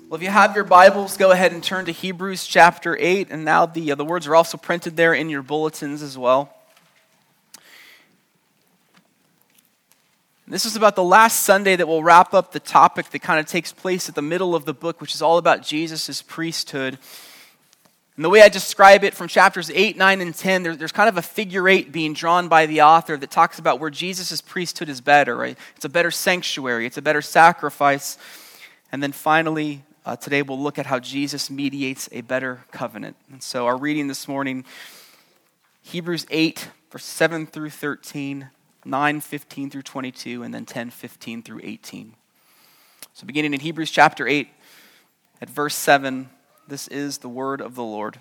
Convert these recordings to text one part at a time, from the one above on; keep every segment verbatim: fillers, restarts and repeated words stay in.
Well, if you have your Bibles, go ahead and turn to Hebrews chapter eight, and now the, uh, the words are also printed there in your bulletins as well. This is about the last Sunday that will wrap up the topic that kind of takes place at the middle of the book, which is all about Jesus' priesthood. And the way I describe it from chapters eight, nine, and ten, there, there's kind of a figure eight being drawn by the author that talks about where Jesus' priesthood is better, right? It's a better sanctuary, it's a better sacrifice. And then finally, uh, today we'll look at how Jesus mediates a better covenant. And so our reading this morning, Hebrews eight, verse seven through thirteen, nine, fifteen through twenty-two, and then ten, fifteen through eighteen. So beginning in Hebrews chapter eight, at verse seven, this is the word of the Lord.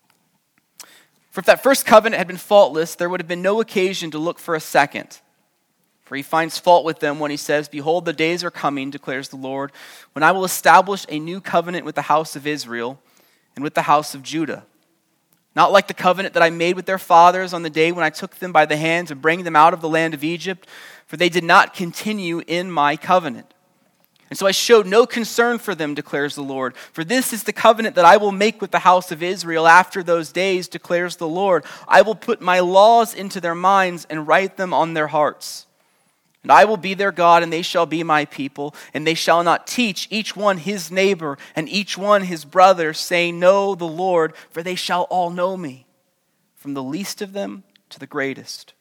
For if that first covenant had been faultless, there would have been no occasion to look for a second. For he finds fault with them when he says, "Behold, the days are coming, declares the Lord, when I will establish a new covenant with the house of Israel and with the house of Judah. Not like the covenant that I made with their fathers on the day when I took them by the hand to bring them out of the land of Egypt, for they did not continue in my covenant. And so I showed no concern for them, declares the Lord. For this is the covenant that I will make with the house of Israel after those days, declares the Lord. I will put my laws into their minds and write them on their hearts. And I will be their God, and they shall be my people. And they shall not teach each one his neighbor and each one his brother, saying, Know the Lord, for they shall all know me, from the least of them to the greatest.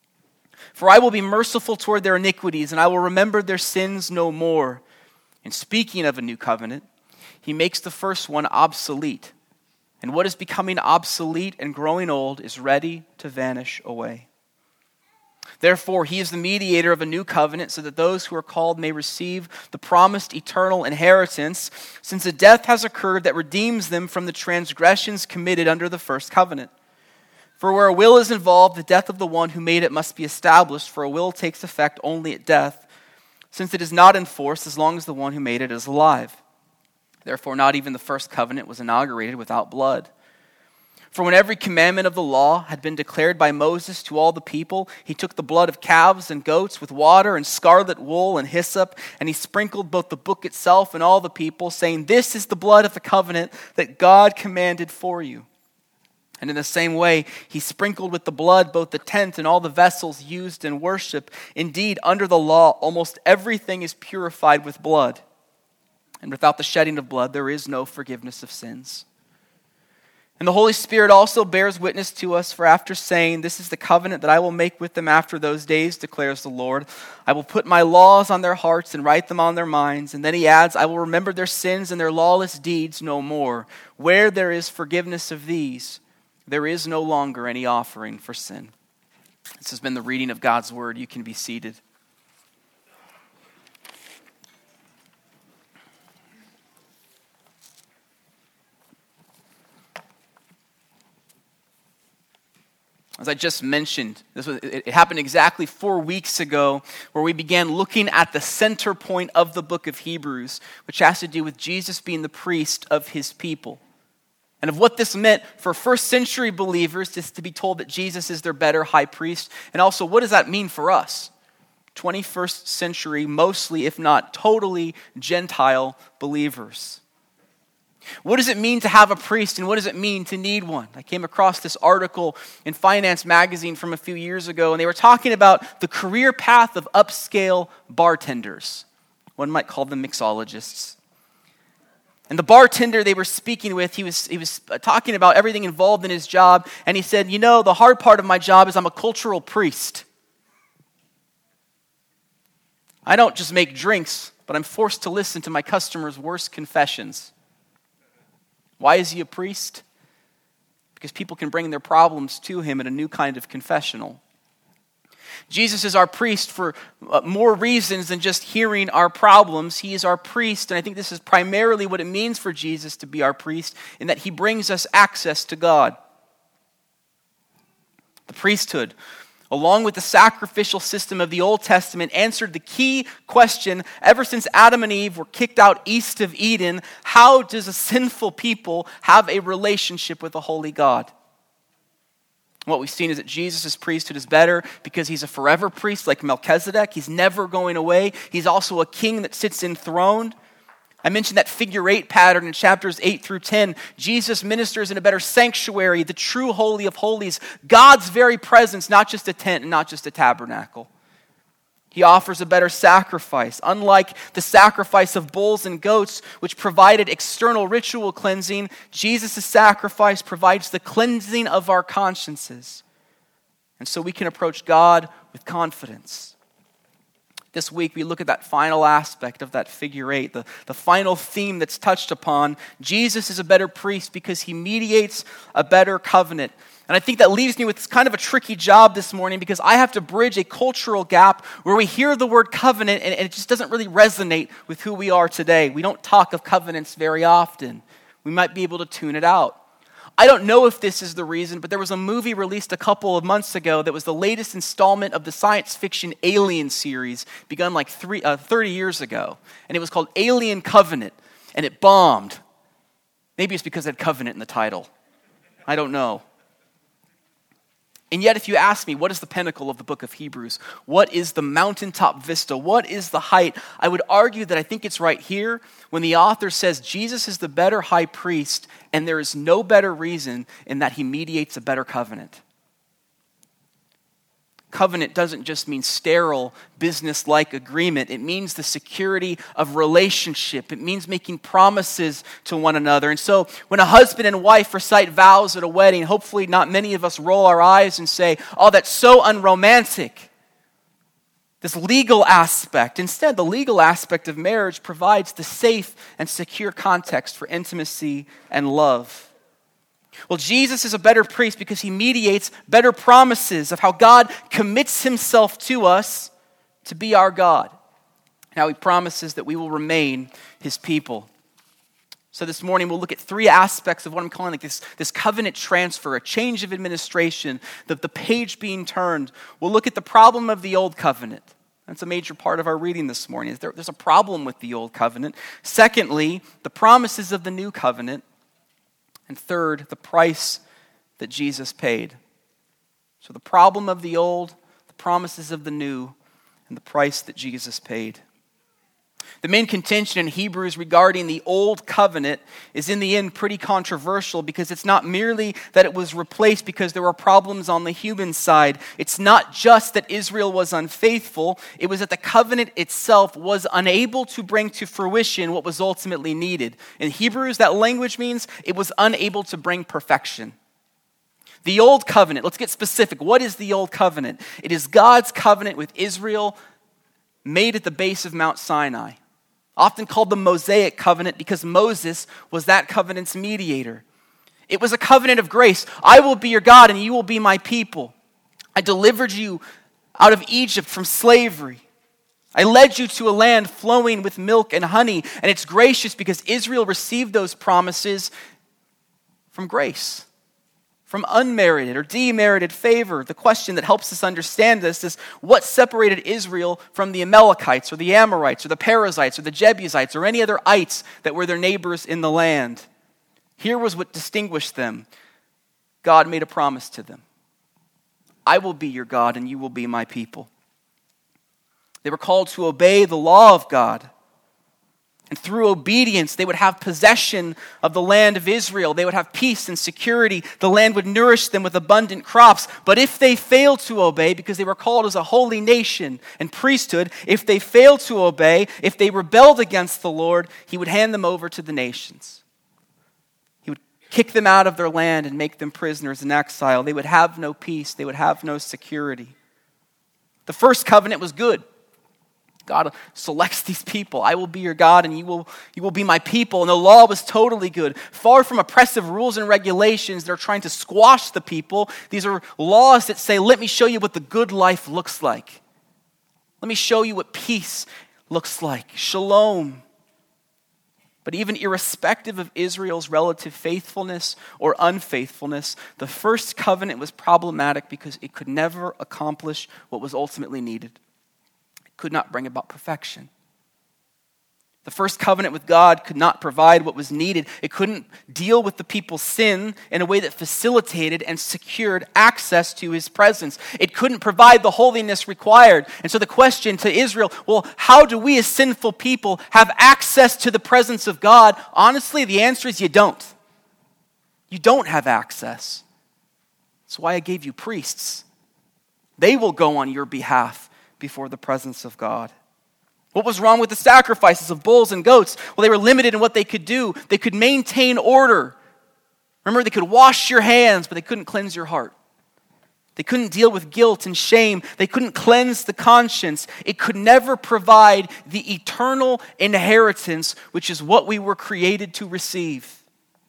For I will be merciful toward their iniquities, and I will remember their sins no more. And speaking of a new covenant, he makes the first one obsolete. And what is becoming obsolete and growing old is ready to vanish away. Therefore, he is the mediator of a new covenant so that those who are called may receive the promised eternal inheritance, since a death has occurred that redeems them from the transgressions committed under the first covenant. For where a will is involved, the death of the one who made it must be established, for a will takes effect only at death, since it is not enforced as long as the one who made it is alive. Therefore, not even the first covenant was inaugurated without blood. For when every commandment of the law had been declared by Moses to all the people, he took the blood of calves and goats with water and scarlet wool and hyssop, and he sprinkled both the book itself and all the people, saying, This is the blood of the covenant that God commanded for you. And in the same way, he sprinkled with the blood both the tent and all the vessels used in worship. Indeed, under the law, almost everything is purified with blood. And without the shedding of blood, there is no forgiveness of sins. And the Holy Spirit also bears witness to us, for after saying, This is the covenant that I will make with them after those days, declares the Lord, I will put my laws on their hearts and write them on their minds. And then he adds, I will remember their sins and their lawless deeds no more. Where there is forgiveness of these, there is no longer any offering for sin. This has been the reading of God's word. You can be seated. As I just mentioned, this was, it happened exactly four weeks ago where we began looking at the center point of the book of Hebrews, which has to do with Jesus being the priest of his people. And of what this meant for first century believers, just to be told that Jesus is their better high priest. And also, what does that mean for us? twenty-first century, mostly, if not totally, Gentile believers. What does it mean to have a priest, and what does it mean to need one? I came across this article in Finance Magazine from a few years ago, and they were talking about the career path of upscale bartenders. One might call them mixologists. And the bartender they were speaking with, he was, he was talking about everything involved in his job, and he said, you know, the hard part of my job is I'm a cultural priest. I don't just make drinks, but I'm forced to listen to my customers' worst confessions. Why is he a priest? Because people can bring their problems to him in a new kind of confessional. Jesus is our priest for more reasons than just hearing our problems. He is our priest, and I think this is primarily what it means for Jesus to be our priest, in that he brings us access to God. The priesthood, along with the sacrificial system of the Old Testament, answered the key question ever since Adam and Eve were kicked out east of Eden: how does a sinful people have a relationship with a holy God? What we've seen is that Jesus' priesthood is better because he's a forever priest like Melchizedek. He's never going away. He's also a king that sits enthroned. I mentioned that figure eight pattern in chapters eight through ten. Jesus ministers in a better sanctuary, the true holy of holies, God's very presence, not just a tent and not just a tabernacle. He offers a better sacrifice. Unlike the sacrifice of bulls and goats, which provided external ritual cleansing, Jesus' sacrifice provides the cleansing of our consciences. And so we can approach God with confidence. This week we look at that final aspect of that figure eight, the, the final theme that's touched upon. Jesus is a better priest because he mediates a better covenant. And I think that leaves me with kind of a tricky job this morning because I have to bridge a cultural gap where we hear the word covenant and, and it just doesn't really resonate with who we are today. We don't talk of covenants very often. We might be able to tune it out. I don't know if this is the reason, but there was a movie released a couple of months ago that was the latest installment of the science fiction Alien series, begun like three, uh, thirty years ago. And it was called Alien Covenant, and it bombed. Maybe it's because it had covenant in the title. I don't know. And yet, if you ask me, what is the pinnacle of the book of Hebrews? What is the mountaintop vista? What is the height? I would argue that I think it's right here when the author says Jesus is the better high priest, and there is no better reason in that he mediates a better covenant. Covenant doesn't just mean sterile, business-like agreement. It means the security of relationship. It means making promises to one another. And so when a husband and wife recite vows at a wedding, hopefully not many of us roll our eyes and say, oh, that's so unromantic. This legal aspect. Instead, the legal aspect of marriage provides the safe and secure context for intimacy and love. Well, Jesus is a better priest because he mediates better promises of how God commits himself to us to be our God. Now he promises that we will remain his people. So this morning we'll look at three aspects of what I'm calling like this, this covenant transfer, a change of administration, the, the page being turned. We'll look at the problem of the old covenant. That's a major part of our reading this morning. There, there's a problem with the old covenant. Secondly, the promises of the new covenant. And third, the price that Jesus paid. So the problem of the old, the promises of the new, and the price that Jesus paid. The main contention in Hebrews regarding the old covenant is in the end pretty controversial because it's not merely that it was replaced because there were problems on the human side. It's not just that Israel was unfaithful. It was that the covenant itself was unable to bring to fruition what was ultimately needed. In Hebrews, that language means it was unable to bring perfection. The old covenant, let's get specific. What is the old covenant? It is God's covenant with Israel made at the base of Mount Sinai. Often called the Mosaic covenant because Moses was that covenant's mediator. It was a covenant of grace. I will be your God and you will be my people. I delivered you out of Egypt from slavery. I led you to a land flowing with milk and honey. And it's gracious because Israel received those promises from grace, from unmerited or demerited favor. The question that helps us understand this is what separated Israel from the Amalekites or the Amorites or the Perizzites or the Jebusites or any other ites that were their neighbors in the land. Here was what distinguished them. God made a promise to them. I will be your God and you will be my people. They were called to obey the law of God. And through obedience, they would have possession of the land of Israel. They would have peace and security. The land would nourish them with abundant crops. But if they failed to obey, because they were called as a holy nation and priesthood, if they failed to obey, if they rebelled against the Lord, he would hand them over to the nations. He would kick them out of their land and make them prisoners in exile. They would have no peace. They would have no security. The first covenant was good. God selects these people. I will be your God and you will, you will be my people. And the law was totally good. Far from oppressive rules and regulations that are trying to squash the people, these are laws that say, let me show you what the good life looks like. Let me show you what peace looks like. Shalom. But even irrespective of Israel's relative faithfulness or unfaithfulness, the first covenant was problematic because it could never accomplish what was ultimately needed. Could not bring about perfection. The first covenant with God could not provide what was needed. It couldn't deal with the people's sin in a way that facilitated and secured access to his presence. It couldn't provide the holiness required. And so the question to Israel, well, how do we as sinful people have access to the presence of God? Honestly, the answer is you don't. You don't have access. That's why I gave you priests. They will go on your behalf before the presence of God. What was wrong with the sacrifices of bulls and goats? Well, they were limited in what they could do. They could maintain order. Remember, they could wash your hands, but they couldn't cleanse your heart. They couldn't deal with guilt and shame. They couldn't cleanse the conscience. It could never provide the eternal inheritance, which is what we were created to receive.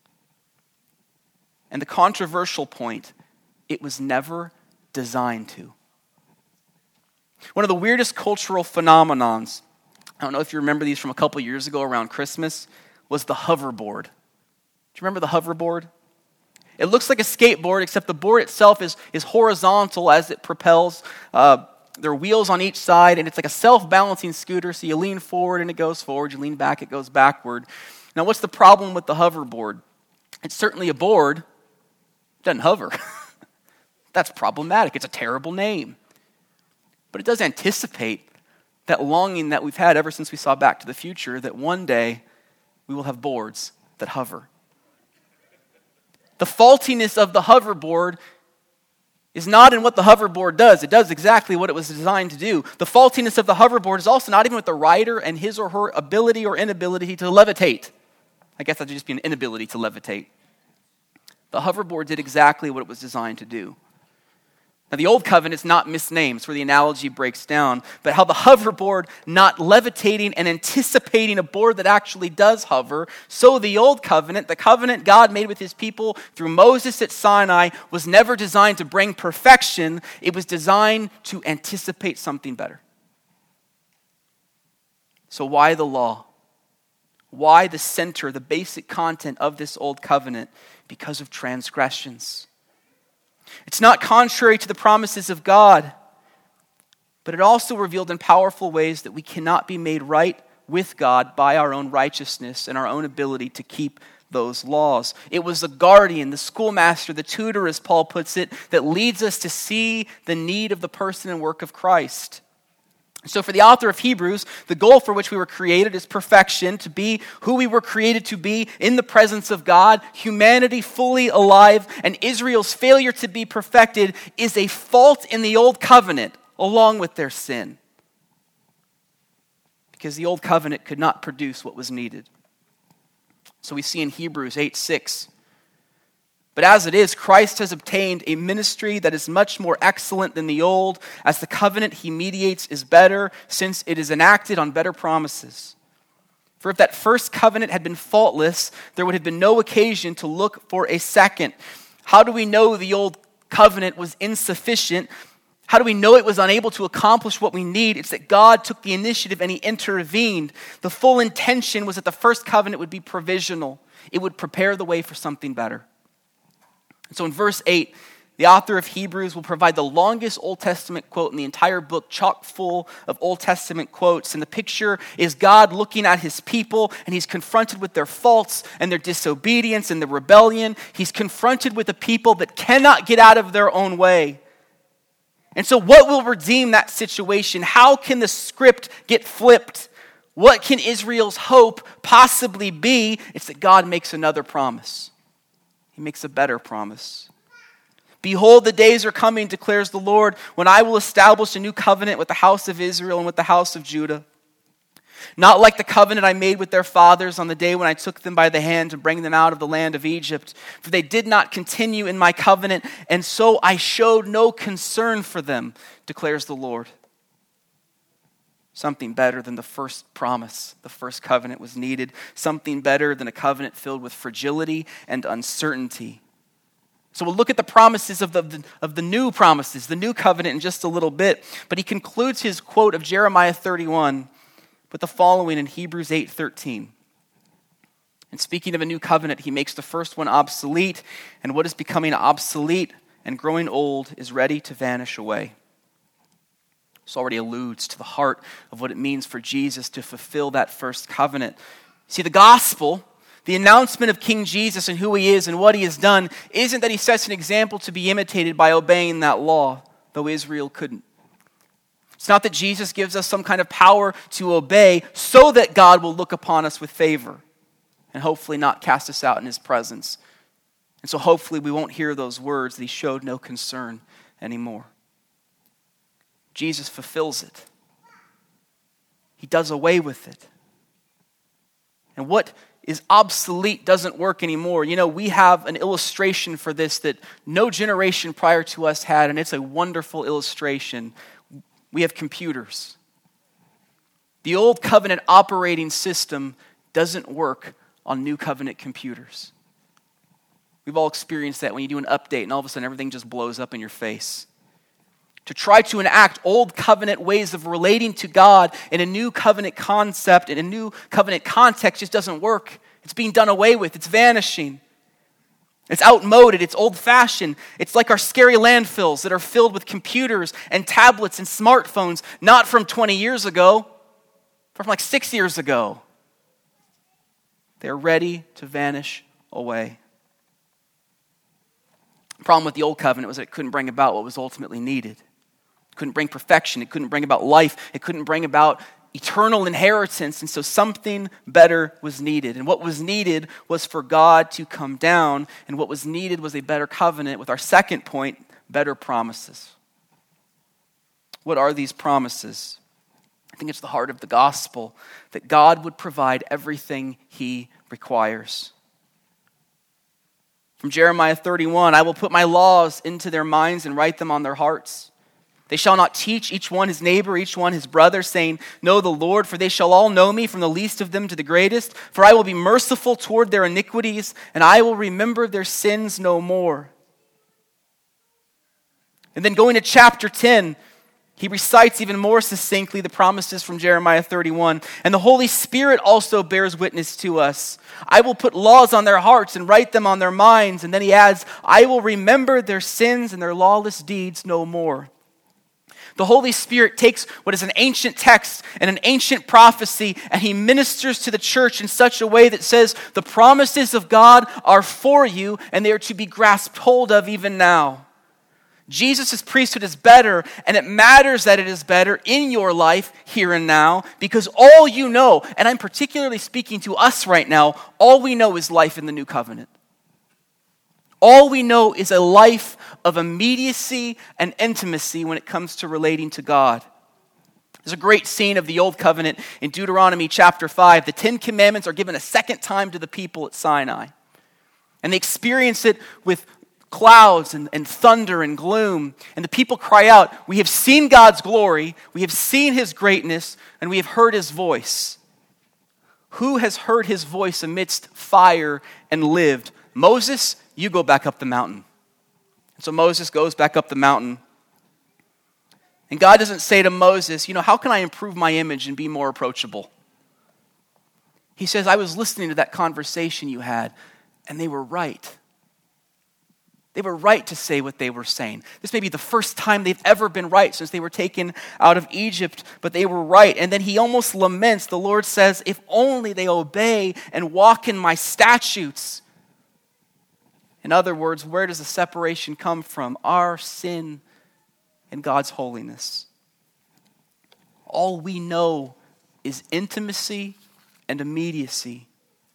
And the controversial point, it was never designed to. One of the weirdest cultural phenomenons, I don't know if you remember these from a couple years ago around Christmas, was the hoverboard. Do you remember the hoverboard? It looks like a skateboard, except the board itself is, is horizontal as it propels. Uh, there are wheels on each side, and it's like a self-balancing scooter, so you lean forward and it goes forward, you lean back, it goes backward. Now, what's the problem with the hoverboard? It's certainly a board. It doesn't hover. That's problematic. It's a terrible name. But it does anticipate that longing that we've had ever since we saw Back to the Future, that one day we will have boards that hover. The faultiness of the hoverboard is not in what the hoverboard does. It does exactly what it was designed to do. The faultiness of the hoverboard is also not even with the rider and his or her ability or inability to levitate. I guess that would just be an inability to levitate. The hoverboard did exactly what it was designed to do. Now, the old covenant's not misnamed, it's where the analogy breaks down, but how the hoverboard not levitating and anticipating a board that actually does hover, so the old covenant, the covenant God made with his people through Moses at Sinai, was never designed to bring perfection. It was designed to anticipate something better. So why the law? Why the center, the basic content of this old covenant? Because of transgressions. It's not contrary to the promises of God, but it also revealed in powerful ways that we cannot be made right with God by our own righteousness and our own ability to keep those laws. It was the guardian, the schoolmaster, the tutor, as Paul puts it, that leads us to see the need of the person and work of Christ. So for the author of Hebrews, the goal for which we were created is perfection, to be who we were created to be in the presence of God, humanity fully alive, and Israel's failure to be perfected is a fault in the old covenant along with their sin. Because the old covenant could not produce what was needed. So we see in Hebrews eight six, but as it is, Christ has obtained a ministry that is much more excellent than the old, as the covenant he mediates is better, since it is enacted on better promises. For if that first covenant had been faultless, there would have been no occasion to look for a second. How do we know the old covenant was insufficient? How do we know it was unable to accomplish what we need? It's that God took the initiative and he intervened. The full intention was that the first covenant would be provisional. It would prepare the way for something better. So in verse eight, the author of Hebrews will provide the longest Old Testament quote in the entire book, chock full of Old Testament quotes. And the picture is God looking at his people, and he's confronted with their faults and their disobedience and their rebellion. He's confronted with a people that cannot get out of their own way. And so what will redeem that situation? How can the script get flipped? What can Israel's hope possibly be? It's that God makes another promise. He makes a better promise. Behold, the days are coming, declares the Lord, when I will establish a new covenant with the house of Israel and with the house of Judah. Not like the covenant I made with their fathers on the day when I took them by the hand to bring them out of the land of Egypt. For they did not continue in my covenant, and so I showed no concern for them, declares the Lord. Something better than the first promise, the first covenant was needed. Something better than a covenant filled with fragility and uncertainty. So we'll look at the promises of the, of the new promises, the new covenant in just a little bit. But he concludes his quote of Jeremiah thirty-one with the following in Hebrews eight thirteen. And speaking of a new covenant, he makes the first one obsolete, and what is becoming obsolete and growing old is ready to vanish away. This already alludes to the heart of what it means for Jesus to fulfill that first covenant. See, the gospel, the announcement of King Jesus and who he is and what he has done, isn't that he sets an example to be imitated by obeying that law, though Israel couldn't. It's not that Jesus gives us some kind of power to obey so that God will look upon us with favor and hopefully not cast us out in his presence. And so hopefully we won't hear those words that he showed no concern anymore. Jesus fulfills it. He does away with it. And what is obsolete doesn't work anymore. You know, we have an illustration for this that no generation prior to us had, and it's a wonderful illustration. We have computers. The old covenant operating system doesn't work on new covenant computers. We've all experienced that when you do an update and all of a sudden everything just blows up in your face. To try to enact old covenant ways of relating to God in a new covenant concept, in a new covenant context just doesn't work. It's being done away with. It's vanishing. It's outmoded. It's old-fashioned. It's like our scary landfills that are filled with computers and tablets and smartphones, not from twenty years ago, but from like six years ago. They're ready to vanish away. The problem with the old covenant was that it couldn't bring about what was ultimately needed. It couldn't bring perfection. It couldn't bring about life. It couldn't bring about eternal inheritance. And so something better was needed. And what was needed was for God to come down. And what was needed was a better covenant with our second point, better promises. What are these promises? I think it's the heart of the gospel, that God would provide everything he requires. From Jeremiah thirty-one, I will put my laws into their minds and write them on their hearts. They shall not teach each one his neighbor, each one his brother, saying, know the Lord, for they shall all know me, from the least of them to the greatest. For I will be merciful toward their iniquities, and I will remember their sins no more. And then going to chapter ten, he recites even more succinctly the promises from Jeremiah thirty-one. And the Holy Spirit also bears witness to us. I will put laws on their hearts and write them on their minds. And then he adds, I will remember their sins and their lawless deeds no more. The Holy Spirit takes what is an ancient text and an ancient prophecy, and he ministers to the church in such a way that says the promises of God are for you and they are to be grasped hold of even now. Jesus' priesthood is better, and it matters that it is better in your life here and now, because all you know, and I'm particularly speaking to us right now, all we know is life in the new covenant. All we know is a life of immediacy and intimacy when it comes to relating to God. There's a great scene of the Old Covenant in Deuteronomy chapter five. The Ten Commandments are given a second time to the people at Sinai. And they experience it with clouds and, and thunder and gloom. And the people cry out, we have seen God's glory, we have seen his greatness, and we have heard his voice. Who has heard his voice amidst fire and lived? Moses, you go back up the mountain. And so Moses goes back up the mountain. And God doesn't say to Moses, you know, how can I improve my image and be more approachable? He says, I was listening to that conversation you had, and they were right. They were right to say what they were saying. This may be the first time they've ever been right since they were taken out of Egypt, but they were right. And then he almost laments, the Lord says, if only they obey and walk in my statutes. In other words, where does the separation come from? Our sin and God's holiness. All we know is intimacy and immediacy.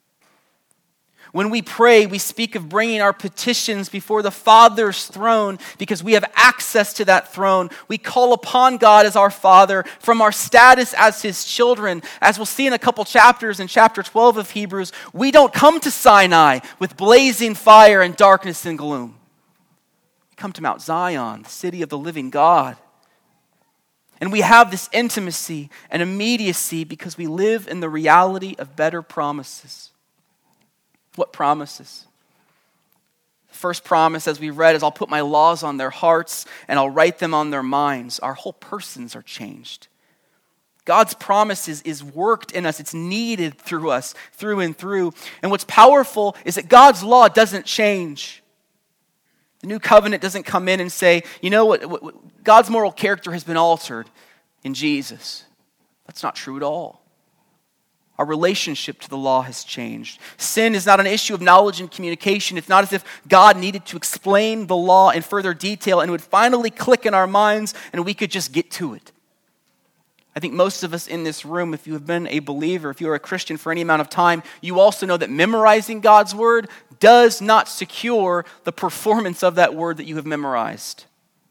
When we pray, we speak of bringing our petitions before the Father's throne because we have access to that throne. We call upon God as our Father from our status as his children. As we'll see in a couple chapters in chapter twelve of Hebrews, we don't come to Sinai with blazing fire and darkness and gloom. We come to Mount Zion, the city of the living God. And we have this intimacy and immediacy because we live in the reality of better promises. What promises? The first promise, as we read, is I'll put my laws on their hearts and I'll write them on their minds. Our whole persons are changed. God's promises is worked in us. It's needed through us, through and through. And what's powerful is that God's law doesn't change. The new covenant doesn't come in and say, you know what, what God's moral character has been altered. in Jesus. That's not true at all. Our relationship to the law has changed. Sin is not an issue of knowledge and communication. It's not as if God needed to explain the law in further detail and it would finally click in our minds and we could just get to it. I think most of us in this room, if you have been a believer, if you are a Christian for any amount of time, you also know that memorizing God's word does not secure the performance of that word that you have memorized.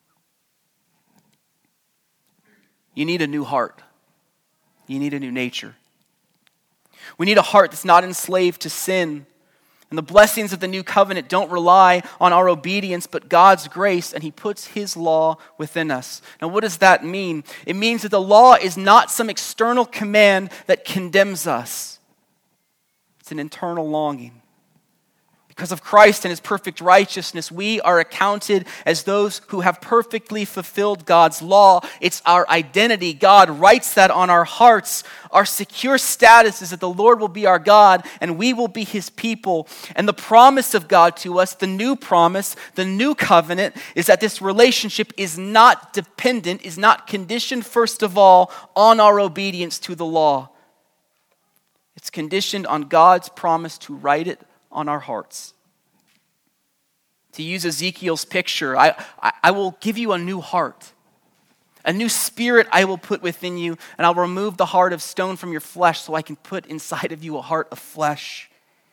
You need a new heart. You need a new nature. We need a heart that's not enslaved to sin. And the blessings of the new covenant don't rely on our obedience, but God's grace, and he puts his law within us. Now, what does that mean? It means that the law is not some external command that condemns us. It's an internal longing. Because of Christ and his perfect righteousness, we are accounted as those who have perfectly fulfilled God's law. It's our identity. God writes that on our hearts. Our secure status is that the Lord will be our God and we will be his people. And the promise of God to us, the new promise, the new covenant, is that this relationship is not dependent, is not conditioned first of all on our obedience to the law. It's conditioned on God's promise to write it on our hearts. To use Ezekiel's picture, I, I, I will give you a new heart. A new spirit I will put within you, and I'll remove the heart of stone from your flesh so I can put inside of you a heart of flesh.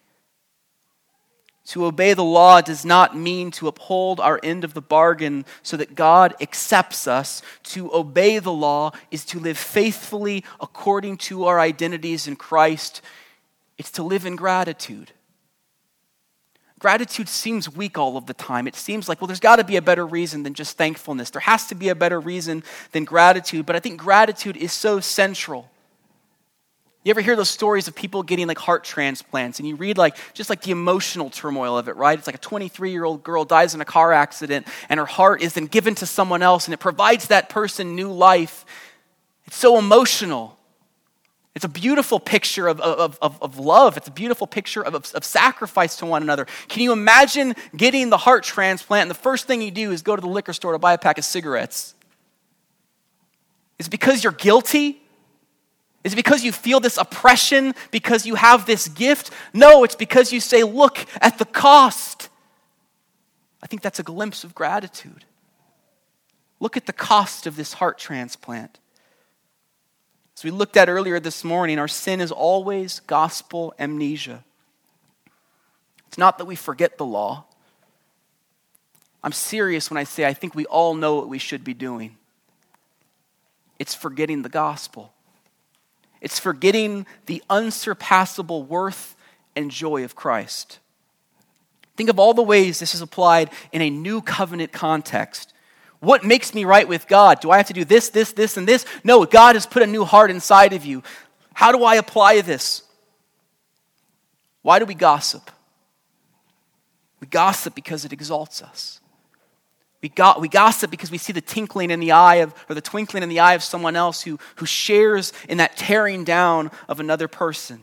To obey the law does not mean to uphold our end of the bargain so that God accepts us. To obey the law is to live faithfully according to our identities in Christ. It's to live in gratitude. Gratitude seems weak all of the time. It seems like, well, there's got to be a better reason than just thankfulness. There has to be a better reason than gratitude, but I think gratitude is so central. You ever hear those stories of people getting like heart transplants and you read like just like the emotional turmoil of it, right? It's like a twenty-three-year-old girl dies in a car accident and her heart is then given to someone else and it provides that person new life. It's so emotional. It's a beautiful picture of, of, of, of love. It's a beautiful picture of, of, of sacrifice to one another. Can you imagine getting the heart transplant and the first thing you do is go to the liquor store to buy a pack of cigarettes? Is it because you're guilty? Is it because you feel this oppression because you have this gift? No, it's because you say, look at the cost. I think that's a glimpse of gratitude. Look at the cost of this heart transplant. As we looked at earlier this morning, our sin is always gospel amnesia. It's not that we forget the law. I'm serious when I say I think we all know what we should be doing. It's forgetting the gospel. It's forgetting the unsurpassable worth and joy of Christ. Think of all the ways this is applied in a new covenant context. What makes me right with God? Do I have to do this, this, this, and this? No, God has put a new heart inside of you. How do I apply this? Why do we gossip? We gossip because it exalts us. We, go- we gossip because we see the tinkling in the eye of, or the twinkling in the eye of someone else who, who shares in that tearing down of another person.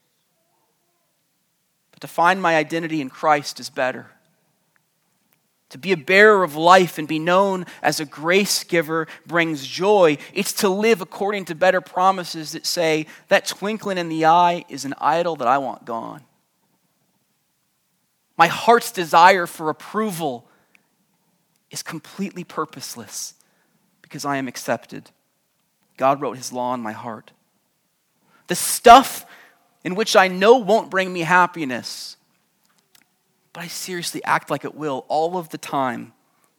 But to find my identity in Christ is better. To be a bearer of life and be known as a grace giver brings joy. It's to live according to better promises that say, that twinkling in the eye is an idol that I want gone. My heart's desire for approval is completely purposeless because I am accepted. God wrote his law in my heart. The stuff in which I know won't bring me happiness, but I seriously act like it will all of the time.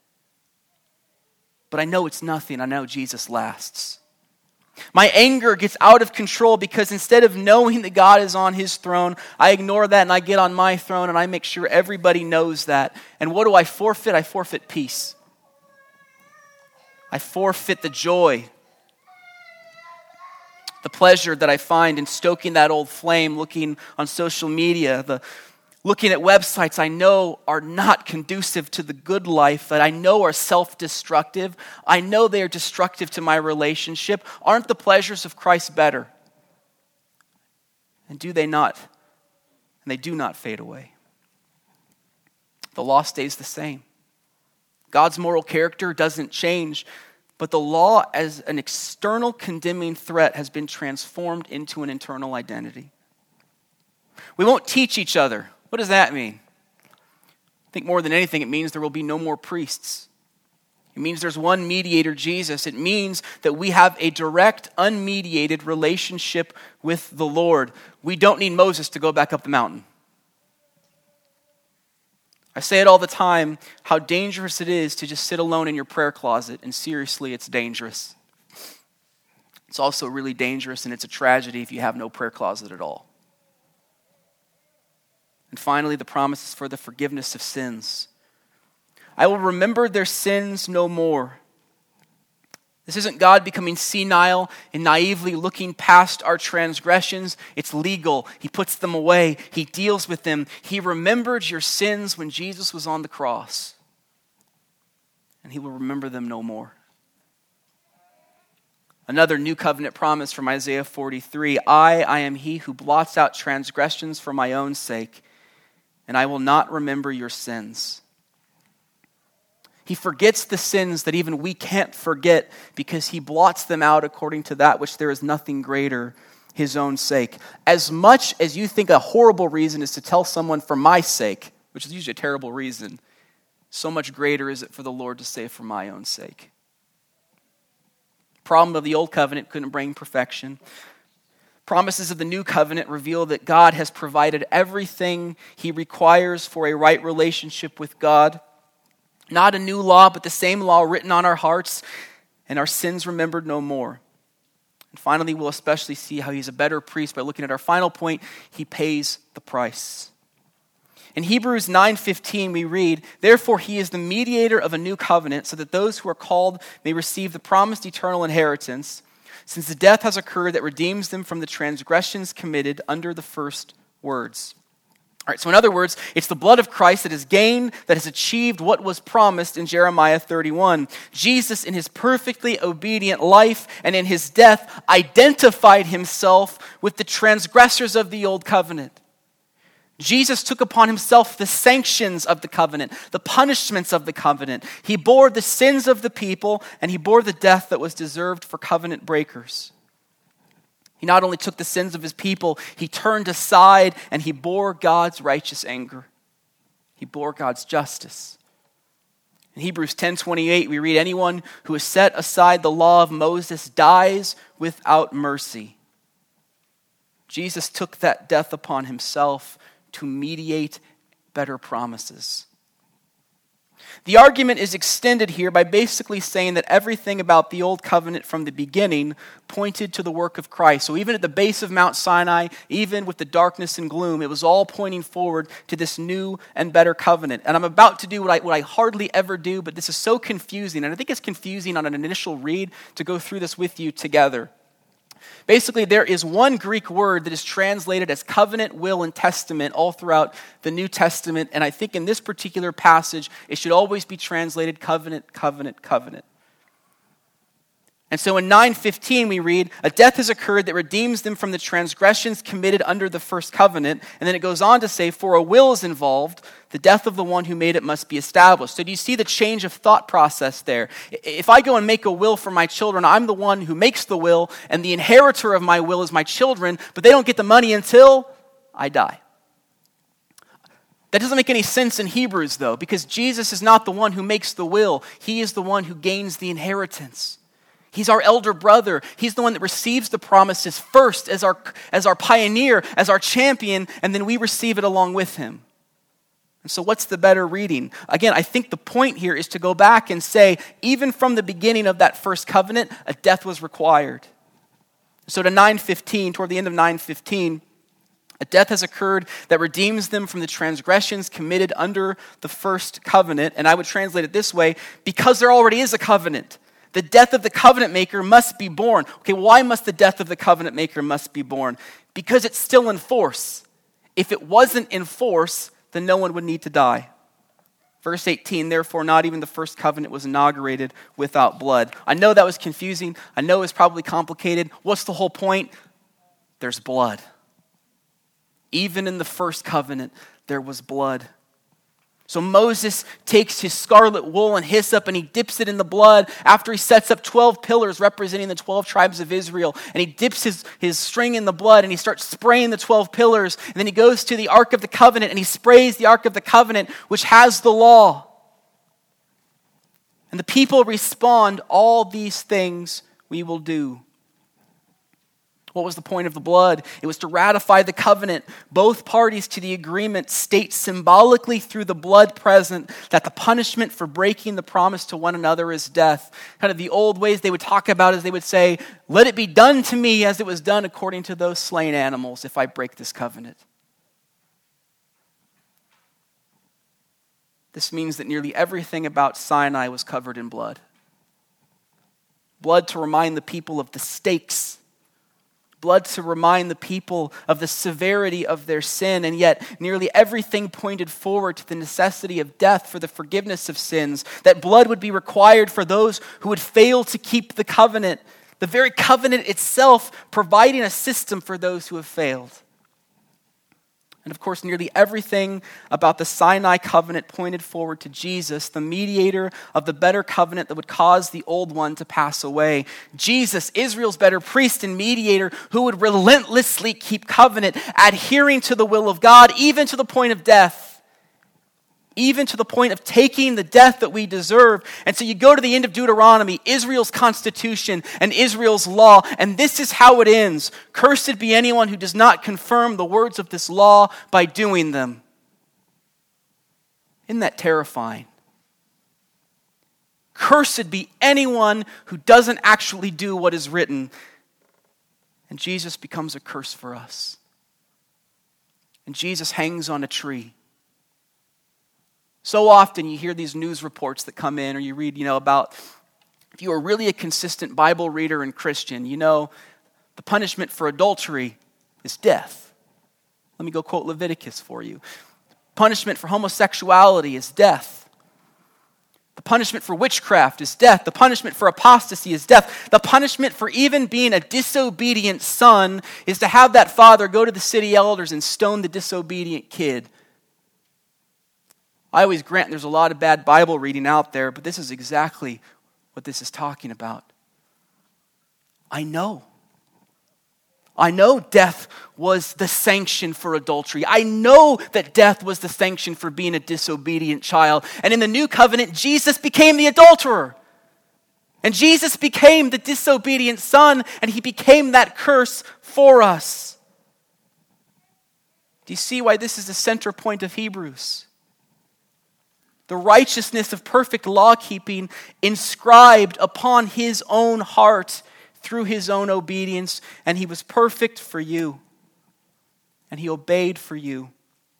But I know it's nothing. I know Jesus lasts. My anger gets out of control because instead of knowing that God is on his throne, I ignore that and I get on my throne and I make sure everybody knows that. And what do I forfeit? I forfeit peace. I forfeit the joy, the pleasure that I find in stoking that old flame, looking on social media, the looking at websites I know are not conducive to the good life, that I know are self-destructive. I know they are destructive to my relationship. Aren't the pleasures of Christ better? And do they not? And they do not fade away. The law stays the same. God's moral character doesn't change, but the law as an external condemning threat has been transformed into an internal identity. We won't teach each other. What does that mean? I think more than anything, it means there will be no more priests. It means there's one mediator, Jesus. It means that we have a direct, unmediated relationship with the Lord. We don't need Moses to go back up the mountain. I say it all the time, how dangerous it is to just sit alone in your prayer closet, and seriously, it's dangerous. It's also really dangerous, and it's a tragedy if you have no prayer closet at all. And finally, the promises for the forgiveness of sins. I will remember their sins no more. This isn't God becoming senile and naively looking past our transgressions. It's legal. He puts them away. He deals with them. He remembered your sins when Jesus was on the cross. And he will remember them no more. Another new covenant promise from Isaiah forty-three. I, I am he who blots out transgressions for my own sake, and I will not remember your sins. He forgets the sins that even we can't forget because he blots them out according to that which there is nothing greater, his own sake. As much as you think a horrible reason is to tell someone for my sake, which is usually a terrible reason, so much greater is it for the Lord to say for my own sake. Problem of the old covenant couldn't bring perfection. Promises of the new covenant reveal that God has provided everything he requires for a right relationship with God. Not a new law, but the same law written on our hearts and our sins remembered no more. And finally, we'll especially see how he's a better priest by looking at our final point. He pays the price. In Hebrews nine fifteen, we read, therefore he is the mediator of a new covenant so that those who are called may receive the promised eternal inheritance, since the death has occurred that redeems them from the transgressions committed under the first words. All right, so in other words, it's the blood of Christ that has gained, that has achieved what was promised in Jeremiah thirty-one. Jesus, in his perfectly obedient life and in his death, identified himself with the transgressors of the old covenant. Jesus took upon himself the sanctions of the covenant, the punishments of the covenant. He bore the sins of the people, and he bore the death that was deserved for covenant breakers. He not only took the sins of his people, he turned aside and he bore God's righteous anger. He bore God's justice. In Hebrews ten twenty-eight, we read, anyone who has set aside the law of Moses dies without mercy. Jesus took that death upon himself to mediate better promises. The argument is extended here by basically saying that everything about the old covenant from the beginning pointed to the work of Christ. So even at the base of Mount Sinai, even with the darkness and gloom, it was all pointing forward to this new and better covenant. And I'm about to do what I, what I hardly ever do, but this is so confusing. And I think it's confusing on an initial read to go through this with you together. Basically, there is one Greek word that is translated as covenant, will, and testament all throughout the New Testament. And I think in this particular passage, it should always be translated covenant, covenant, covenant. And so in nine fifteen we read, a death has occurred that redeems them from the transgressions committed under the first covenant. And then it goes on to say, for a will is involved, the death of the one who made it must be established. So do you see the change of thought process there? If I go and make a will for my children, I'm the one who makes the will, and the inheritor of my will is my children, but they don't get the money until I die. That doesn't make any sense in Hebrews, though, because Jesus is not the one who makes the will. He is the one who gains the inheritance. He's our elder brother. He's the one that receives the promises first as our, as our pioneer, as our champion, and then we receive it along with him. And so what's the better reading? Again, I think the point here is to go back and say, even from the beginning of that first covenant, a death was required. So to nine fifteen, toward the end of nine fifteen, a death has occurred that redeems them from the transgressions committed under the first covenant. And I would translate it this way, because there already is a covenant. The death of the covenant maker must be born. Okay, why must the death of the covenant maker must be born? Because it's still in force. If it wasn't in force, then no one would need to die. Verse eighteen, therefore not even the first covenant was inaugurated without blood. I know that was confusing. I know it's probably complicated. What's the whole point? There's blood. Even in the first covenant, there was blood. So Moses takes his scarlet wool and hyssop and he dips it in the blood after he sets up twelve pillars representing the twelve tribes of Israel. And he dips his, his string in the blood and he starts spraying the twelve pillars. And then he goes to the Ark of the Covenant and he sprays the Ark of the Covenant, which has the law. And the people respond, all these things we will do. What was the point of the blood? It was to ratify the covenant. Both parties to the agreement state symbolically through the blood present that the punishment for breaking the promise to one another is death. Kind of the old ways they would talk about is they would say, let it be done to me as it was done according to those slain animals if I break this covenant. This means that nearly everything about Sinai was covered in blood. Blood to remind the people of the stakes. Blood to remind the people of the severity of their sin, and yet nearly everything pointed forward to the necessity of death for the forgiveness of sins, that blood would be required for those who would fail to keep the covenant, the very covenant itself providing a system for those who have failed. And of course, nearly everything about the Sinai covenant pointed forward to Jesus, the mediator of the better covenant that would cause the old one to pass away. Jesus, Israel's better priest and mediator, who would relentlessly keep covenant, adhering to the will of God, even to the point of death. Even to the point of taking the death that we deserve. And so you go to the end of Deuteronomy, Israel's constitution and Israel's law, and this is how it ends. Cursed be anyone who does not confirm the words of this law by doing them. Isn't that terrifying? Cursed be anyone who doesn't actually do what is written. And Jesus becomes a curse for us. And Jesus hangs on a tree. So often you hear these news reports that come in, or you read, you know, about if you are really a consistent Bible reader and Christian, you know, the punishment for adultery is death. Let me go quote Leviticus for you. Punishment for homosexuality is death. The punishment for witchcraft is death. The punishment for apostasy is death. The punishment for even being a disobedient son is to have that father go to the city elders and stone the disobedient kid. I always grant there's a lot of bad Bible reading out there, but this is exactly what this is talking about. I know. I know death was the sanction for adultery. I know that death was the sanction for being a disobedient child. And in the new covenant, Jesus became the adulterer. And Jesus became the disobedient son, and he became that curse for us. Do you see why this is the center point of Hebrews? The righteousness of perfect law-keeping inscribed upon his own heart through his own obedience, and he was perfect for you, and he obeyed for you.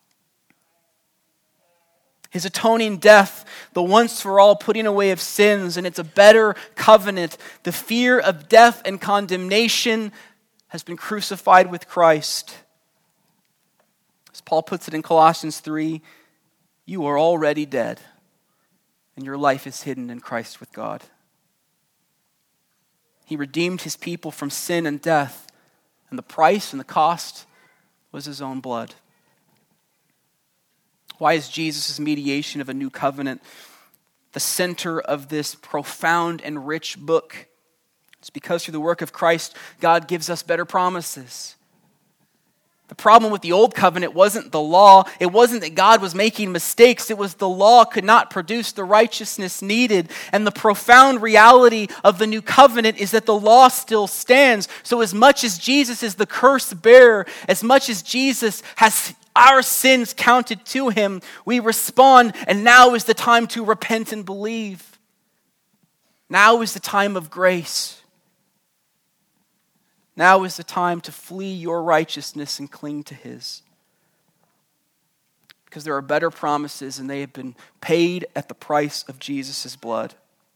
His atoning death, the once for all putting away of sins, and it's a better covenant. The fear of death and condemnation has been crucified with Christ. As Paul puts it in Colossians three, you are already dead, and your life is hidden in Christ with God. He redeemed his people from sin and death, and the price and the cost was his own blood. Why is Jesus' mediation of a new covenant the center of this profound and rich book? It's because through the work of Christ, God gives us better promises. The problem with the old covenant wasn't the law. It wasn't that God was making mistakes. It was the law could not produce the righteousness needed. And the profound reality of the new covenant is that the law still stands. So as much as Jesus is the curse bearer, as much as Jesus has our sins counted to him, we respond, and now is the time to repent and believe. Now is the time of grace. Now is the time to flee your righteousness and cling to his. Because there are better promises, and they have been paid at the price of Jesus' blood.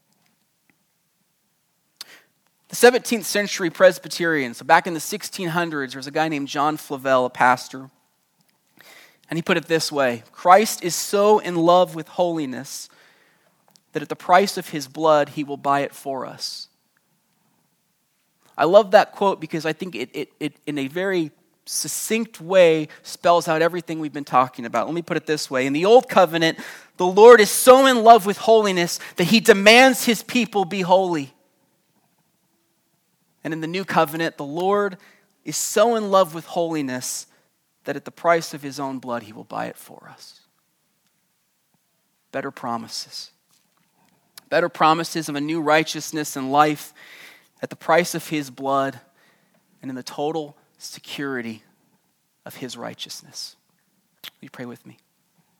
The seventeenth century Presbyterians, so back in the sixteen hundreds, there was a guy named John Flavel, a pastor. And he put it this way: Christ is so in love with holiness that at the price of his blood, he will buy it for us. I love that quote because I think it, it, it in a very succinct way spells out everything we've been talking about. Let me put it this way. In the Old Covenant, the Lord is so in love with holiness that he demands his people be holy. And in the New Covenant, the Lord is so in love with holiness that at the price of his own blood, he will buy it for us. Better promises. Better promises of a new righteousness and life at the price of his blood and in the total security of his righteousness. Will you pray with me?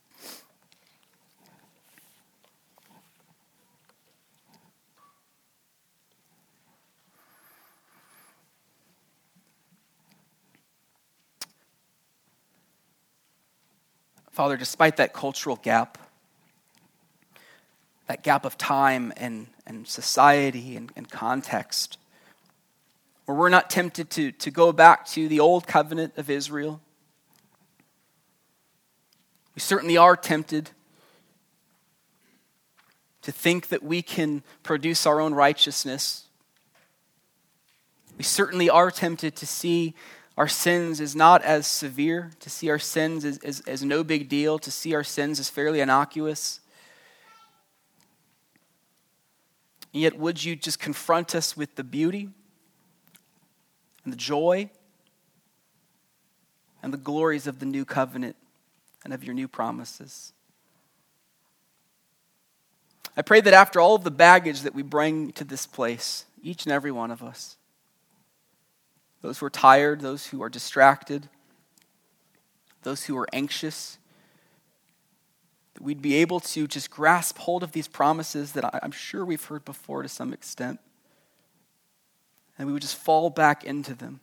Father, despite that cultural gap, that gap of time and, and society and, and context, where we're not tempted to, to go back to the old covenant of Israel. We certainly are tempted to think that we can produce our own righteousness. We certainly are tempted to see our sins as not as severe, to see our sins as, as, as no big deal, to see our sins as fairly innocuous. And yet, would you just confront us with the beauty and the joy and the glories of the new covenant and of your new promises? I pray that after all of the baggage that we bring to this place, each and every one of us, those who are tired, those who are distracted, those who are anxious, that we'd be able to just grasp hold of these promises that I'm sure we've heard before to some extent, and we would just fall back into them.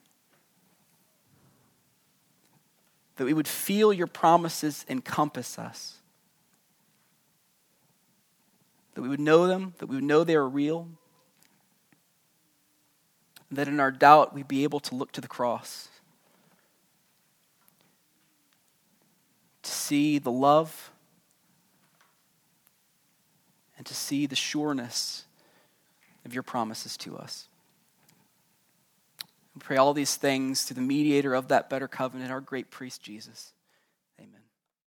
That we would feel your promises encompass us. That we would know them, that we would know they are real. And that in our doubt, we'd be able to look to the cross. To see the love and to see the sureness of your promises to us. We pray all these things through the mediator of that better covenant, our great priest, Jesus.